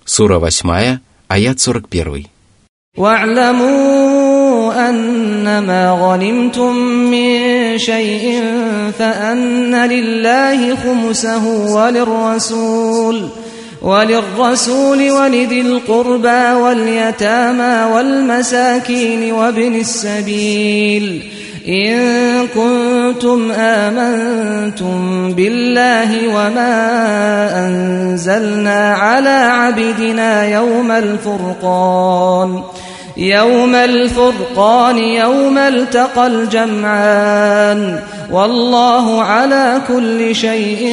Сура 8, аят 41. واعلموا أنما غنمتم من شيء فأن لله خمسه وللرسول ولذي القربى واليتامى والمساكين وابن السبيل إن كنتم آمنتم بالله وما أنزلنا على عبدنا يوم الفرقان يوم التقى الجمعان والله على كل شيء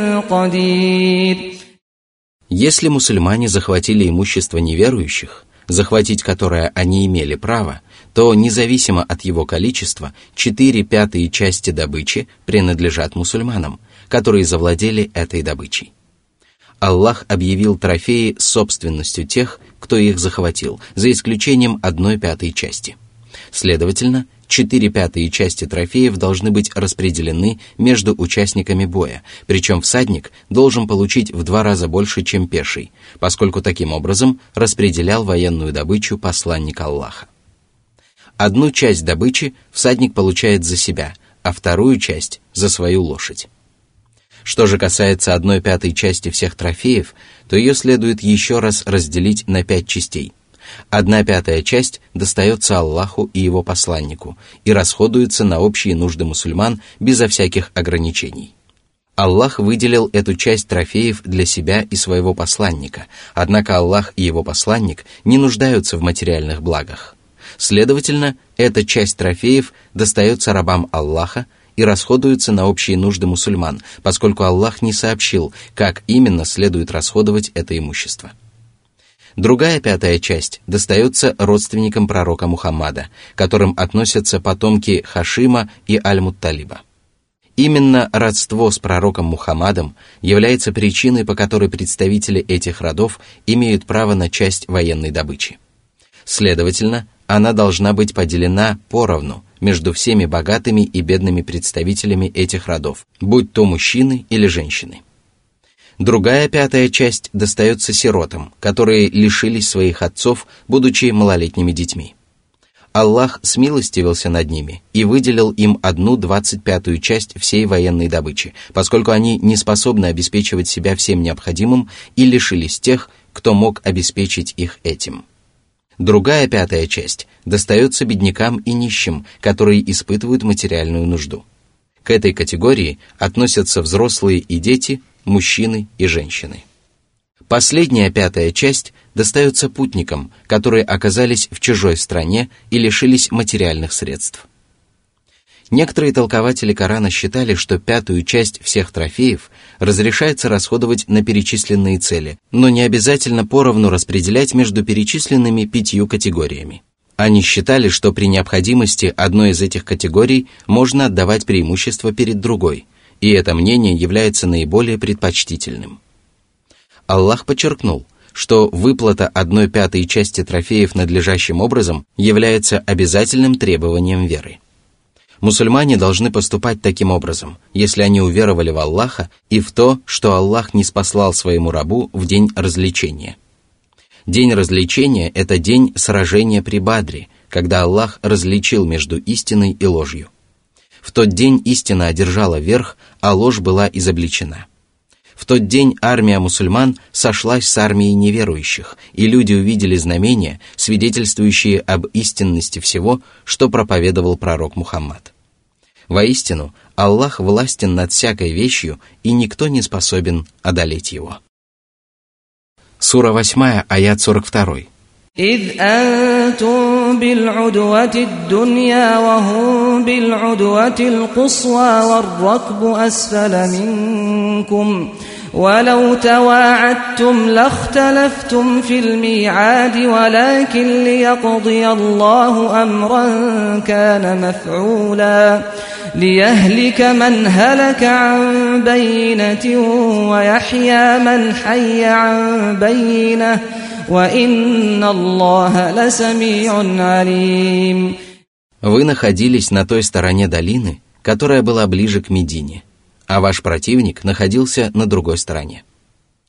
قدير. Если мусульмане захватили имущество неверующих, захватить которое они имели право, то независимо от его количества 4/5 части добычи принадлежат мусульманам, которые завладели этой добычей. Аллах объявил трофеи собственностью тех, кто их захватил, за исключением 1/5 части. Следовательно, 4/5 части трофеев должны быть распределены между участниками боя, причем всадник должен получить в 2 раза больше, чем пеший, поскольку таким образом распределял военную добычу посланник Аллаха. 1 часть добычи всадник получает за себя, а 2 часть за свою лошадь. Что же касается 1/5 части всех трофеев, то ее следует еще раз разделить на 5 частей. 1/5 часть достается Аллаху и его посланнику и расходуется на общие нужды мусульман безо всяких ограничений. Аллах выделил эту часть трофеев для себя и своего посланника, однако Аллах и его посланник не нуждаются в материальных благах. Следовательно, эта часть трофеев достается рабам Аллаха и расходуется на общие нужды мусульман, поскольку Аллах не сообщил, как именно следует расходовать это имущество. Другая 5 часть достается родственникам пророка Мухаммада, к которым относятся потомки Хашима и Аль-Мутталиба. Именно родство с пророком Мухаммадом является причиной, по которой представители этих родов имеют право на часть военной добычи. Следовательно, она должна быть поделена поровну между всеми богатыми и бедными представителями этих родов, будь то мужчины или женщины. Другая 5 часть достается сиротам, которые лишились своих отцов, будучи малолетними детьми. Аллах смилостивился над ними и выделил им 1/25 часть всей военной добычи, поскольку они не способны обеспечивать себя всем необходимым и лишились тех, кто мог обеспечить их этим. Другая 5 часть достается беднякам и нищим, которые испытывают материальную нужду. К этой категории относятся взрослые и дети, мужчины и женщины. Последняя 5 часть достается путникам, которые оказались в чужой стране и лишились материальных средств. Некоторые толкователи Корана считали, что 5 часть всех трофеев разрешается расходовать на перечисленные цели, но не обязательно поровну распределять между перечисленными 5 категориями. Они считали, что при необходимости одной из этих категорий можно отдавать преимущество перед другой, и это мнение является наиболее предпочтительным. Аллах подчеркнул, что выплата 1/5 части трофеев надлежащим образом является обязательным требованием веры. Мусульмане должны поступать таким образом, если они уверовали в Аллаха и в то, что Аллах ниспослал своему рабу в день развлечения. День развлечения – это день сражения при Бадре, когда Аллах различил между истиной и ложью. В тот день истина одержала верх, а ложь была изобличена. В тот день армия мусульман сошлась с армией неверующих, и люди увидели знамения, свидетельствующие об истинности всего, что проповедовал пророк Мухаммад. Воистину, Аллах властен над всякой вещью, и никто не способен одолеть его. Сура 8, аят 42. إذ أنتم بالعدوة الدنيا وهم بالعدوة القصوى والركب أسفل منكم ولو تواعدتم لاختلفتم في الميعاد ولكن ليقضي الله أمرا كان مفعولا ليهلك من هلك عن بينة ويحيى من حي عن بينة وَإِنَّ اللَّهَ لَسَمِيعٌ عَلِيمٌ. Вы находились на той стороне долины, которая была ближе к Медине, а ваш противник находился на другой стороне.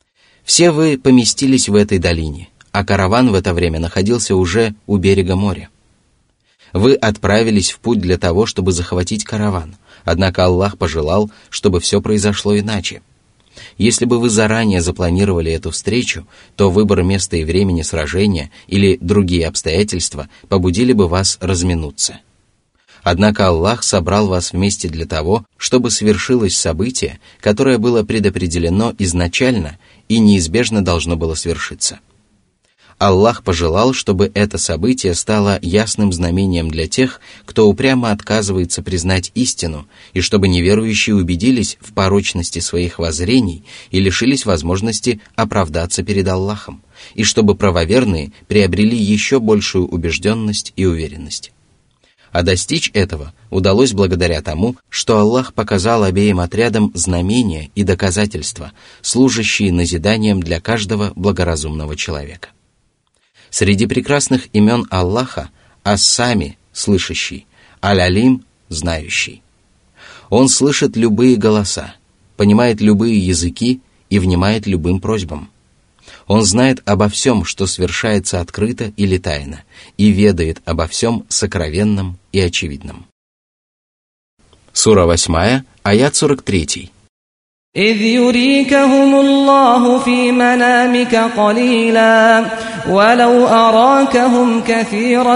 Все вы поместились в этой долине, а караван в это время находился уже у берега моря. Вы отправились в путь для того, чтобы захватить караван, однако Аллах пожелал, чтобы все произошло иначе. Если бы вы заранее запланировали эту встречу, то выбор места и времени сражения или другие обстоятельства побудили бы вас разминуться. Однако Аллах собрал вас вместе для того, чтобы свершилось событие, которое было предопределено изначально и неизбежно должно было свершиться. Аллах пожелал, чтобы это событие стало ясным знамением для тех, кто упрямо отказывается признать истину, и чтобы неверующие убедились в порочности своих воззрений и лишились возможности оправдаться перед Аллахом, и чтобы правоверные приобрели еще большую убежденность и уверенность. А достичь этого удалось благодаря тому, что Аллах показал обеим отрядам знамения и доказательства, служащие назиданием для каждого благоразумного человека. Среди прекрасных имен Аллаха Ас-Сами – слышащий, Аль-Алим – знающий. Он слышит любые голоса, понимает любые языки и внимает любым просьбам. Он знает обо всем, что свершается открыто или тайно, и ведает обо всем сокровенном и очевидном. Сура 8, аят 43. إذ يريكهم الله في منامك قليلا ولو أراكهم كثيرا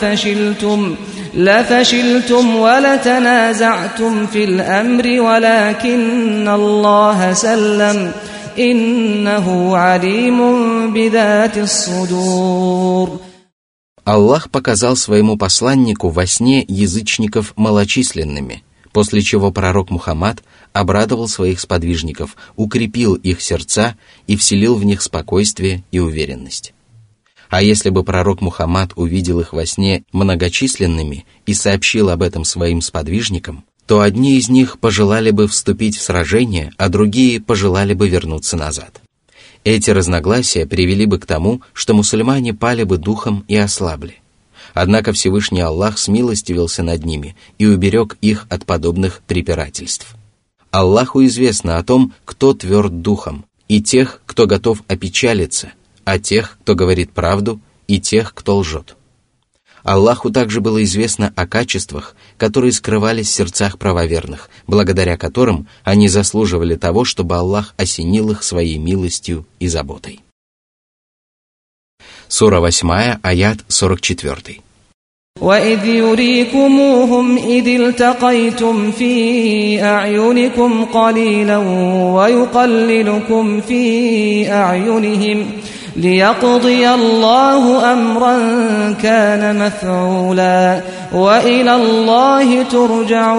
لفشلتم ولتنازعتم في الأمر ولكن الله سلم إنه عليم بذات الصدور. Аллах показал своему посланнику во сне язычников малочисленными, после чего пророк Мухаммад обрадовал своих сподвижников, укрепил их сердца и вселил в них спокойствие и уверенность. А если бы пророк Мухаммад увидел их во сне многочисленными и сообщил об этом своим сподвижникам, то одни из них пожелали бы вступить в сражение, а другие пожелали бы вернуться назад. Эти разногласия привели бы к тому, что мусульмане пали бы духом и ослабли. Однако Всевышний Аллах смилостивился над ними и уберег их от подобных препирательств. Аллаху известно о том, кто тверд духом, и тех, кто готов опечалиться, а тех, кто говорит правду, и тех, кто лжет. Аллаху также было известно о качествах, которые скрывались в сердцах правоверных, благодаря которым они заслуживали того, чтобы Аллах осенил их своей милостью и заботой. Сура 8, аят 44. وَإِذْ يُرِيكُمُوهُمْ إِذِ الْتَقَيْتُمْ فِي أَعْيُنِكُمْ قَلِيلًا وَيُقَلِّلُكُمْ فِي أَعْيُنِهِمْ لِيَقْضِيَ اللَّهُ أَمْرًا كَانَ مَفْعُولًا وَإِلَى اللَّهِ تُرْجَعُ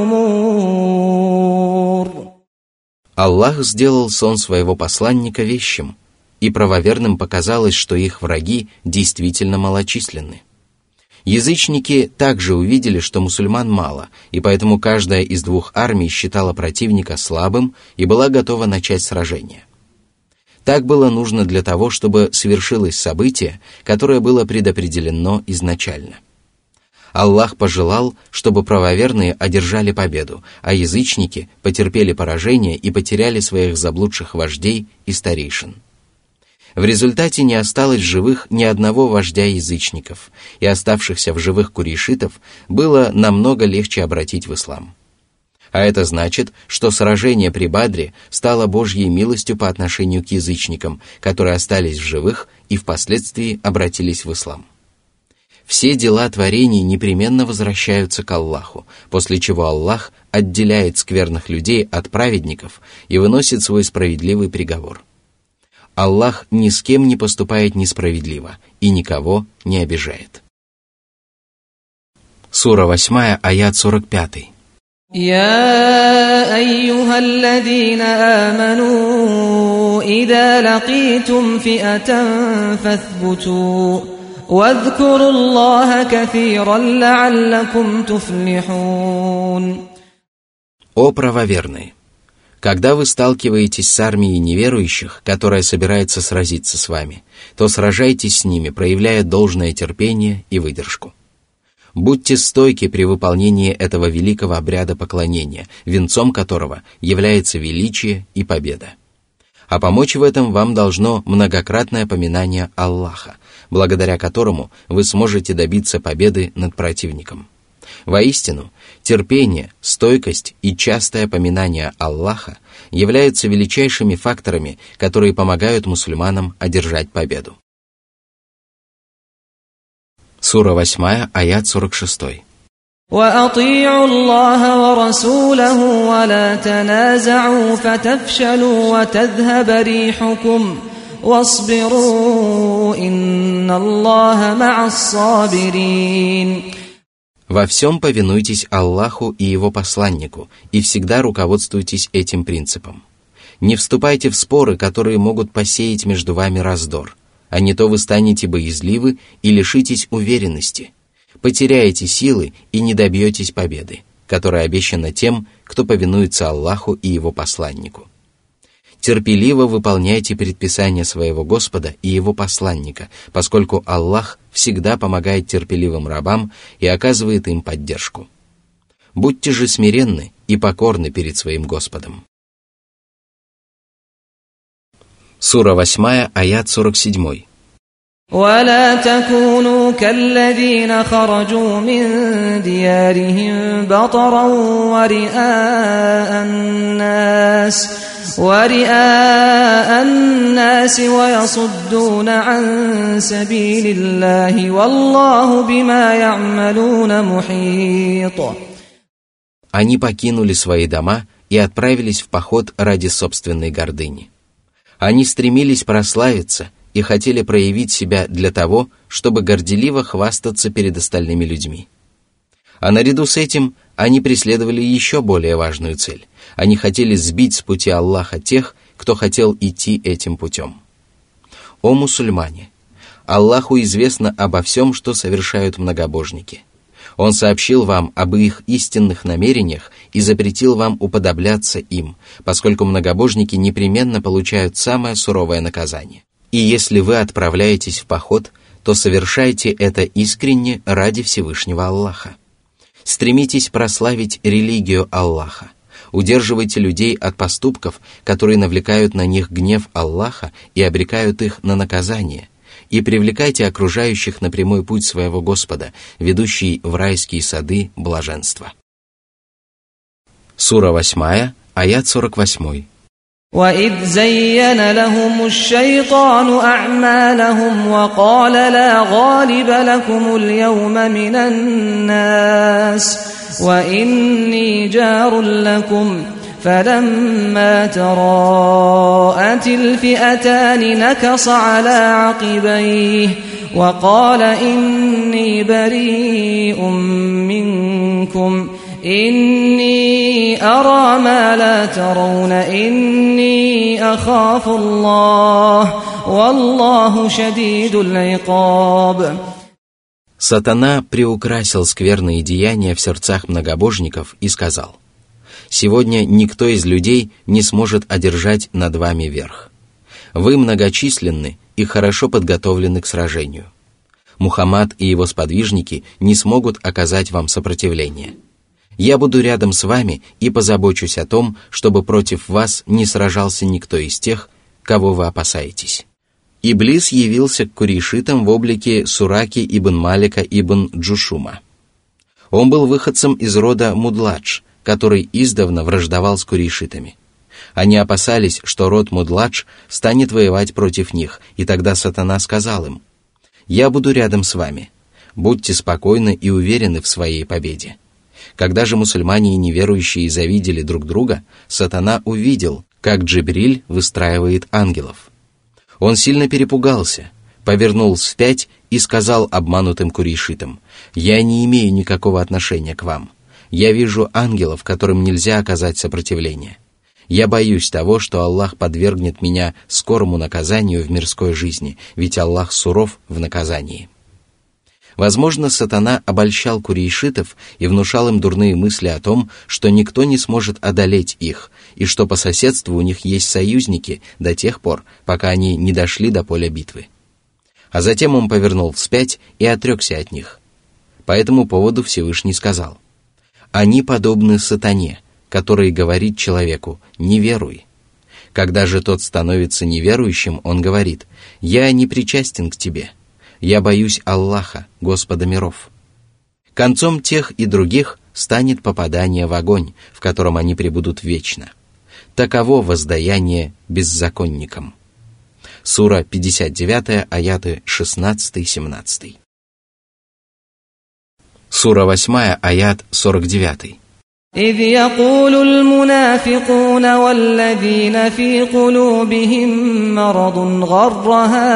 الْأُمُورُ. Аллах сделал сон своего посланника вещим, и правоверным показалось, что их враги действительно малочисленны. Язычники также увидели, что мусульман мало, и поэтому каждая из двух армий считала противника слабым и была готова начать сражение. Так было нужно для того, чтобы свершилось событие, которое было предопределено изначально. Аллах пожелал, чтобы правоверные одержали победу, а язычники потерпели поражение и потеряли своих заблудших вождей и старейшин. В результате не осталось живых ни одного вождя язычников, и оставшихся в живых курейшитов было намного легче обратить в ислам. А это значит, что сражение при Бадре стало Божьей милостью по отношению к язычникам, которые остались в живых и впоследствии обратились в ислам. Все дела творений непременно возвращаются к Аллаху, после чего Аллах отделяет скверных людей от праведников и выносит свой справедливый приговор. Аллах ни с кем не поступает несправедливо и никого не обижает. Сура 8, аят 45. يا أيها الذين آمنوا إذا لقيتم فئة فاثبتوا واذكروا الله كثيرا لعلكم تفلحون. О правоверные! Когда вы сталкиваетесь с армией неверующих, которая собирается сразиться с вами, то сражайтесь с ними, проявляя должное терпение и выдержку. Будьте стойки при выполнении этого великого обряда поклонения, венцом которого является величие и победа. А помочь в этом вам должно многократное поминание Аллаха, благодаря которому вы сможете добиться победы над противником. Воистину, терпение, стойкость и частое поминание Аллаха являются величайшими факторами, которые помогают мусульманам одержать победу. Сура 8, аят 46. وَأَطِيعُوا اللَّهَ وَرَسُولَهُ وَلَا تَنَازَعُوا فَتَفْشَلُوا وَتَذْهَبَ رِيحُكُمْ وَاصْبِرُوا إِنَّ اللَّهَ مَعَ الصَّابِرِينَ. Во всем повинуйтесь Аллаху и Его посланнику, и всегда руководствуйтесь этим принципом. Не вступайте в споры, которые могут посеять между вами раздор, а не то вы станете боязливы и лишитесь уверенности, потеряете силы и не добьетесь победы, которая обещана тем, кто повинуется Аллаху и Его посланнику. Терпеливо выполняйте предписания своего Господа и Его посланника, поскольку Аллах всегда помогает терпеливым рабам и оказывает им поддержку. Будьте же смиренны и покорны перед своим Господом. Сура 8, аят 47. ولا تكونوا كالذين خرجوا من ديارهم بطرا ورئاء الناس ويصدون عن سبيل الله والله بما يعملون محيط. Они покинули свои дома и отправились в поход ради собственной гордыни. Они стремились прославиться и хотели проявить себя для того, чтобы горделиво хвастаться перед остальными людьми. А наряду с этим они преследовали еще более важную цель. Они хотели сбить с пути Аллаха тех, кто хотел идти этим путем. О мусульмане! Аллаху известно обо всем, что совершают многобожники. Он сообщил вам об их истинных намерениях и запретил вам уподобляться им, поскольку многобожники непременно получают самое суровое наказание. И если вы отправляетесь в поход, то совершайте это искренне ради Всевышнего Аллаха. Стремитесь прославить религию Аллаха. Удерживайте людей от поступков, которые навлекают на них гнев Аллаха и обрекают их на наказание, и привлекайте окружающих на прямой путь своего Господа, ведущий в райские сады блаженства. Сура 8, аят 48. وَإِذْ زَيَّنَ لَهُمُ الشَّيْطَانُ أَعْمَالَهُمْ وَقَالَ لَا غَالِبَ لَكُمُ الْيَوْمَ مِنَ النَّاسِ وَإِنِّي جَارٌ لَكُمْ فَلَمَّا تَرَاءَتِ الْفِئَتَانِ نَكَصَ عَلَى عَقِبَيْهِ وَقَالَ إِنِّي بَرِيءٌ مِّنكُمْ إِنِّي أَرَى مَا لَا تَرَوْنَ إِنِّي أَخَافُ اللَّهَ وَاللَّهُ شَدِيدُ الْعِقَابِ. Сатана приукрасил скверные деяния в сердцах многобожников и сказал: «Сегодня никто из людей не сможет одержать над вами верх. Вы многочисленны и хорошо подготовлены к сражению. Мухаммад и его сподвижники не смогут оказать вам сопротивление. Я буду рядом с вами и позабочусь о том, чтобы против вас не сражался никто из тех, кого вы опасаетесь». Иблис явился к курейшитам в облике Сураки ибн Малика ибн Джушума. Он был выходцем из рода Мудладж, который издавна враждовал с курейшитами. Они опасались, что род Мудладж станет воевать против них, и тогда Сатана сказал им: «Я буду рядом с вами. Будьте спокойны и уверены в своей победе». Когда же мусульмане и неверующие завидели друг друга, Сатана увидел, как Джибриль выстраивает ангелов. Он сильно перепугался, повернул вспять и сказал обманутым курейшитам: «Я не имею никакого отношения к вам. Я вижу ангелов, которым нельзя оказать сопротивление. Я боюсь того, что Аллах подвергнет меня скорому наказанию в мирской жизни, ведь Аллах суров в наказании». Возможно, Сатана обольщал курейшитов и внушал им дурные мысли о том, что никто не сможет одолеть их, и что по соседству у них есть союзники до тех пор, пока они не дошли до поля битвы. А затем он повернул вспять и отрекся от них. По этому поводу Всевышний сказал: «Они подобны сатане, который говорит человеку: не веруй. Когда же тот становится неверующим, он говорит: «Я не причастен к тебе, я боюсь Аллаха, Господа миров». Концом тех и других станет попадание в огонь, в котором они пребудут вечно. Таково воздаяние беззаконникам. Сура 59, аяты 16-17. Сура 8, аят 49. إذ يقول المنافقون والذين في قلوبهم مرض غر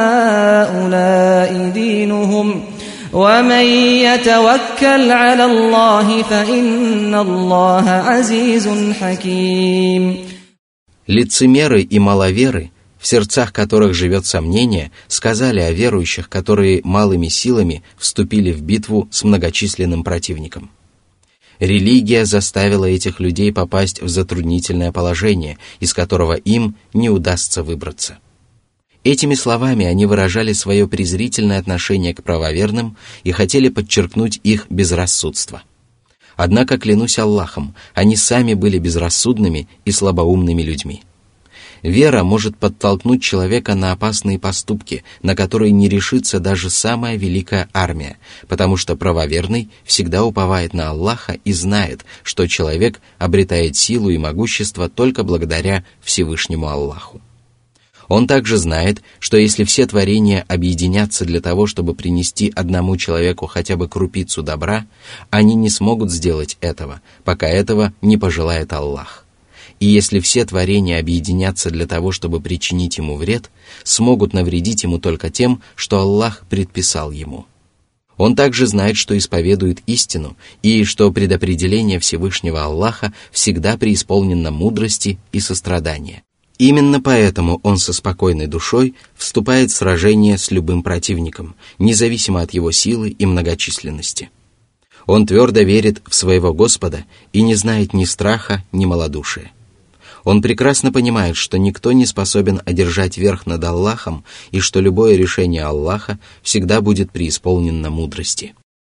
هؤلاء دينهم ومن يتوكل على الله فإن الله عزيز حكيم. Лицемеры и маловеры, в сердцах которых живет сомнение, сказали о верующих, которые малыми силами вступили в битву с многочисленным противником. Религия заставила этих людей попасть в затруднительное положение, из которого им не удастся выбраться. Этими словами они выражали свое презрительное отношение к правоверным и хотели подчеркнуть их безрассудство. Однако, клянусь Аллахом, они сами были безрассудными и слабоумными людьми. Вера может подтолкнуть человека на опасные поступки, на которые не решится даже самая великая армия, потому что правоверный всегда уповает на Аллаха и знает, что человек обретает силу и могущество только благодаря Всевышнему Аллаху. Он также знает, что если все творения объединятся для того, чтобы принести одному человеку хотя бы крупицу добра, они не смогут сделать этого, пока этого не пожелает Аллах. И если все творения объединятся для того, чтобы причинить ему вред, смогут навредить ему только тем, что Аллах предписал ему. Он также знает, что исповедует истину, и что предопределение Всевышнего Аллаха всегда преисполнено мудрости и сострадания. Именно поэтому он со спокойной душой вступает в сражение с любым противником, независимо от его силы и многочисленности. Он твердо верит в своего Господа и не знает ни страха, ни малодушия. Он прекрасно понимает, что никто не способен одержать верх над Аллахом и что любое решение Аллаха всегда будет преисполнено мудрости.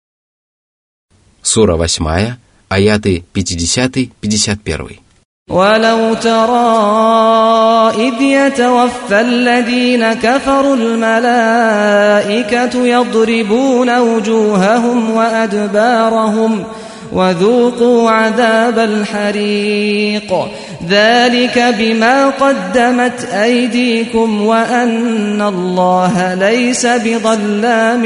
Сура 8, аяты 50-51. ولو ترى إذ يتوفى الذين كفروا الملائكة يضربون وجوههم وأدبارهم وذوقوا عذاب الحريق ذلك بما قدمت أيديكم وأن الله ليس بظلام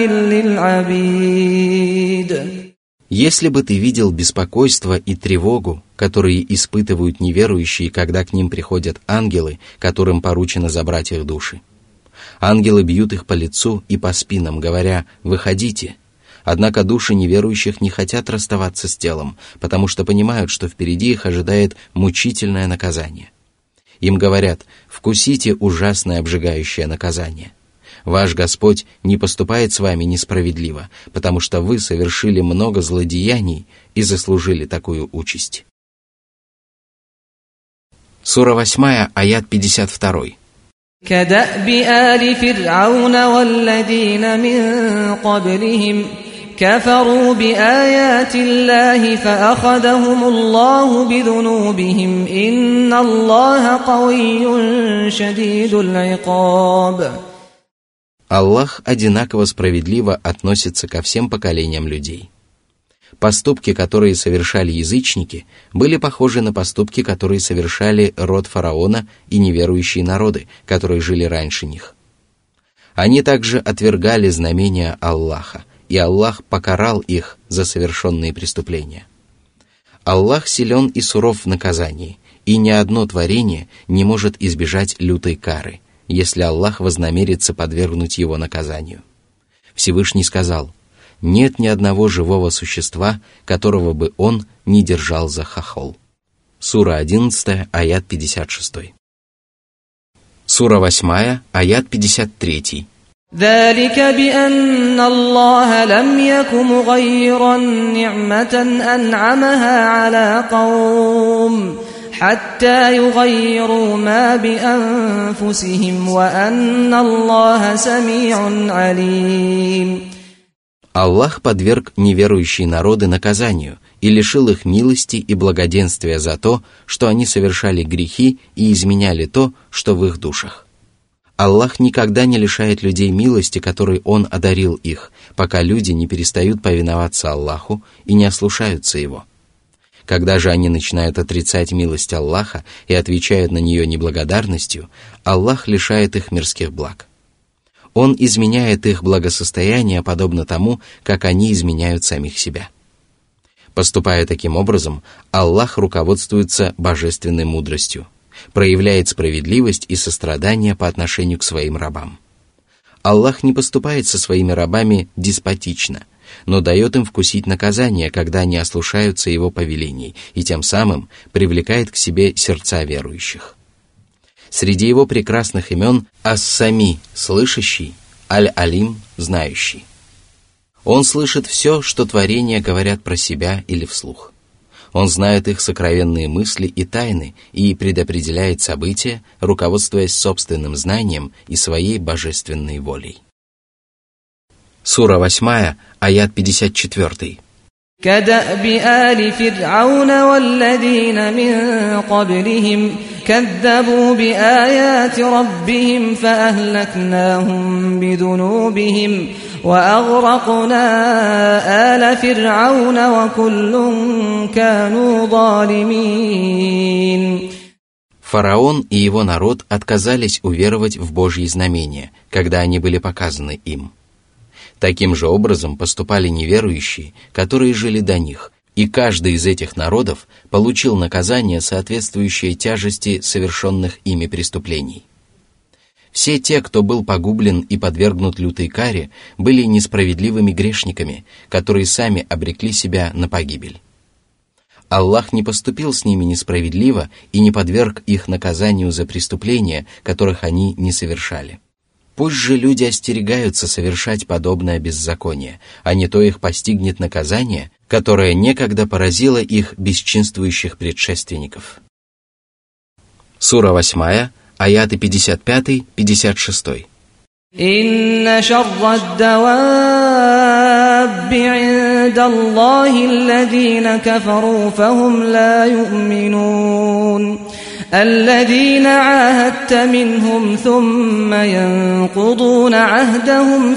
للعبيد. Если бы ты видел беспокойство и тревогу, которые испытывают неверующие, когда к ним приходят ангелы, которым поручено забрать их души. Ангелы бьют их по лицу и по спинам, говоря: «Выходите». Однако души неверующих не хотят расставаться с телом, потому что понимают, что впереди их ожидает мучительное наказание. Им говорят: «Вкусите ужасное обжигающее наказание». Ваш Господь не поступает с вами несправедливо, потому что вы совершили много злодеяний и заслужили такую участь. Сура 8, аят 52. كدأب آل فرعون والذين من قبلهم كفروا بآيات الله فأخذهم الله بذنوبهم إن الله قوي شديد العقاب. Аллах одинаково справедливо относится ко всем поколениям людей. Поступки, которые совершали язычники, были похожи на поступки, которые совершали род фараона и неверующие народы, которые жили раньше них. Они также отвергали знамения Аллаха, и Аллах покарал их за совершенные преступления. Аллах силен и суров в наказании, и ни одно творение не может избежать лютой кары, если Аллах вознамерится подвергнуть его наказанию. Всевышний сказал: «Нет ни одного живого существа, которого бы он не держал за хохол». Сура 11, аят 56. Сура 8, аят 53. ذلك بأن الله لم يك مغيرا نعمة أنعمها على قوم حتى يغيروا ما بأنفسهم وأن الله سميع عليم. Аллах подверг неверующие народы наказанию и лишил их милости и благоденствия за то, что они совершали грехи и изменяли то, что в их душах. Аллах никогда не лишает людей милости, которой Он одарил их, пока люди не перестают повиноваться Аллаху и не ослушаются Его. Когда же они начинают отрицать милость Аллаха и отвечают на нее неблагодарностью, Аллах лишает их мирских благ. Он изменяет их благосостояние, подобно тому, как они изменяют самих себя. Поступая таким образом, Аллах руководствуется божественной мудростью, проявляет справедливость и сострадание по отношению к своим рабам. Аллах не поступает со своими рабами деспотично, но дает им вкусить наказание, когда они ослушаются Его повелений, и тем самым привлекает к себе сердца верующих. Среди Его прекрасных имен Ас-Сами – слышащий, Аль-Алим – знающий. Он слышит все, что творения говорят про себя или вслух. Он знает их сокровенные мысли и тайны и предопределяет события, руководствуясь собственным знанием и своей божественной волей. Сура 8, аят 54. كدأب آل فرعون والذين من قبلهم كذبوا بآيات ربهم فأهلكناهم بذنوبهم وأغرقنا آل فرعون وكل كانوا ظالمين. Фараон и его народ отказались уверовать в Божьи знамения, когда они были показаны им. Таким же образом поступали неверующие, которые жили до них, и каждый из этих народов получил наказание, соответствующее тяжести совершенных ими преступлений. Все те, кто был погублен и подвергнут лютой каре, были несправедливыми грешниками, которые сами обрекли себя на погибель. Аллах не поступил с ними несправедливо и не подверг их наказанию за преступления, которых они не совершали. Пусть же люди остерегаются совершать подобное беззаконие, а не то их постигнет наказание, которое некогда поразило их бесчинствующих предшественников. Сура 8, аяты 55-56. إن شر الدواب عند الله الذين كفروا فهم لا يؤمنون الذين عاهدت منهم ثم ينقضون عهدهم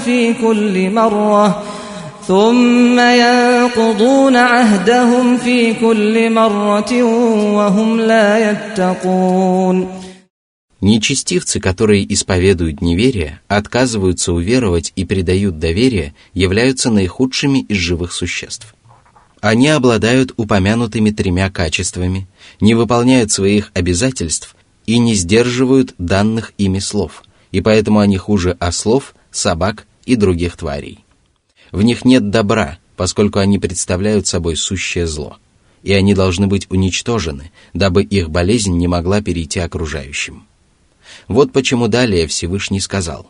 في كل مرة وهم لا يتقون. Нечестивцы, которые исповедуют неверие, отказываются уверовать и предают доверие, являются наихудшими из живых существ. Они обладают упомянутыми 3 качествами, не выполняют своих обязательств и не сдерживают данных ими слов, и поэтому они хуже ослов, собак и других тварей. В них нет добра, поскольку они представляют собой сущее зло, и они должны быть уничтожены, дабы их болезнь не могла перейти окружающим. Вот почему далее Всевышний сказал.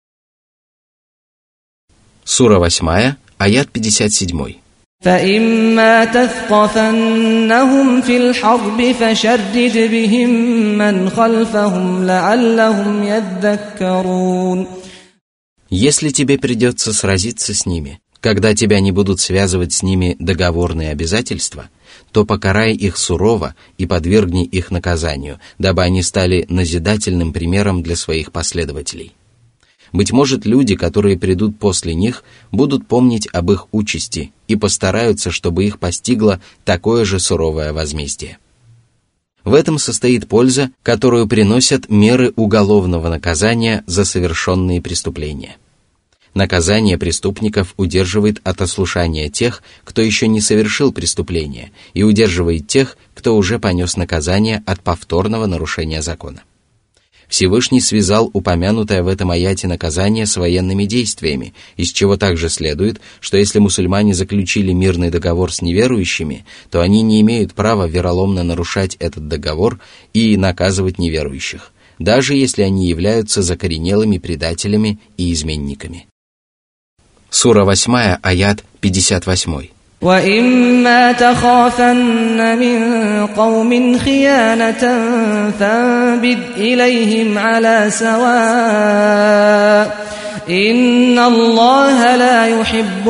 Сура 8, аят 57. فإما تثقفنهم في الحرب فشرد بهم من خلفهم لعلهم يذكرون. Если тебе придется сразиться с ними, когда тебя не будут связывать с ними договорные обязательства, то покарай их сурово и подвергни их наказанию, дабы они стали назидательным примером для своих последователей. Быть может, люди, которые придут после них, будут помнить об их участи и постараются, чтобы их постигло такое же суровое возмездие. В этом состоит польза, которую приносят меры уголовного наказания за совершенные преступления. Наказание преступников удерживает от ослушания тех, кто еще не совершил преступления, и удерживает тех, кто уже понес наказание от повторного нарушения закона. Всевышний связал упомянутое в этом аяте наказание с военными действиями, из чего также следует, что если мусульмане заключили мирный договор с неверующими, то они не имеют права вероломно нарушать этот договор и наказывать неверующих, даже если они являются закоренелыми предателями и изменниками. Сура 8, аят 58. وَإِمَّا تَخَافَنَّ مِنْ قَوْمٍ خِيَانَةً فَانبِذْ إِلَيْهِمْ عَلَى سَوَاءٍ إن الله لا يحب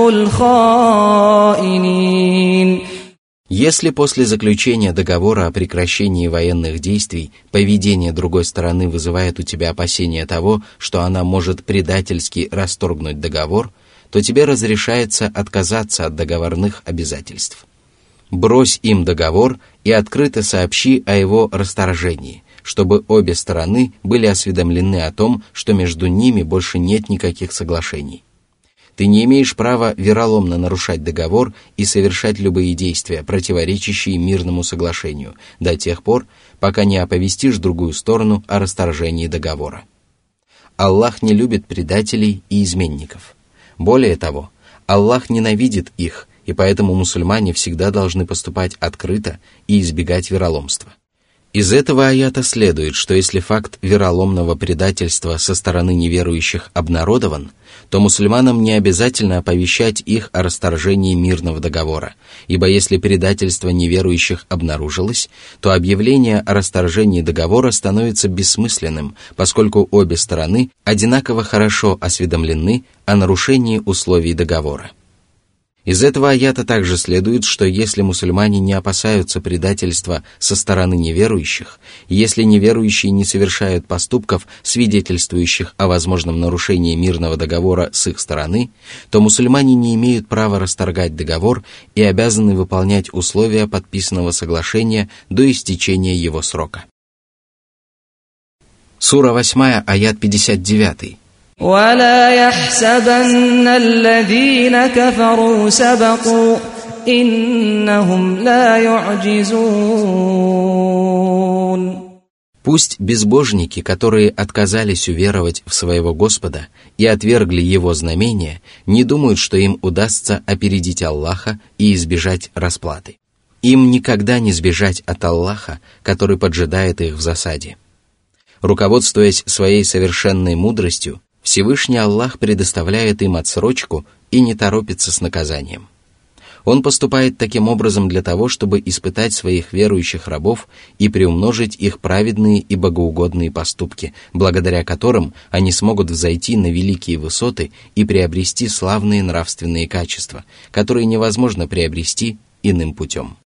الخائنين. Если после заключения договора о прекращении военных действий поведение другой стороны вызывает у тебя опасение того, что она может предательски расторгнуть договор, то тебе разрешается отказаться от договорных обязательств. Брось им договор и открыто сообщи о его расторжении, чтобы обе стороны были осведомлены о том, что между ними больше нет никаких соглашений. Ты не имеешь права вероломно нарушать договор и совершать любые действия, противоречащие мирному соглашению, до тех пор, пока не оповестишь другую сторону о расторжении договора. Аллах не любит предателей и изменников. Более того, Аллах ненавидит их, и поэтому мусульмане всегда должны поступать открыто и избегать вероломства. Из этого аята следует, что если факт вероломного предательства со стороны неверующих обнародован, то мусульманам не обязательно оповещать их о расторжении мирного договора, ибо если предательство неверующих обнаружилось, то объявление о расторжении договора становится бессмысленным, поскольку обе стороны одинаково хорошо осведомлены о нарушении условий договора. Из этого аята также следует, что если мусульмане не опасаются предательства со стороны неверующих, если неверующие не совершают поступков, свидетельствующих о возможном нарушении мирного договора с их стороны, то мусульмане не имеют права расторгать договор и обязаны выполнять условия подписанного соглашения до истечения его срока. Сура 8, аят 59. ولا يحسبن الذين كفروا سبقوا إنهم لا يعجزون. Пусть безбожники, которые отказались уверовать в своего Господа и отвергли Его знамения, не думают, что им удастся опередить Аллаха и избежать расплаты. Им никогда не сбежать от Аллаха, который поджидает их в засаде. Руководствуясь своей совершенной мудростью, Всевышний Аллах предоставляет им отсрочку и не торопится с наказанием. Он поступает таким образом для того, чтобы испытать своих верующих рабов и приумножить их праведные и богоугодные поступки, благодаря которым они смогут взойти на великие высоты и приобрести славные нравственные качества, которые невозможно приобрести иным путем.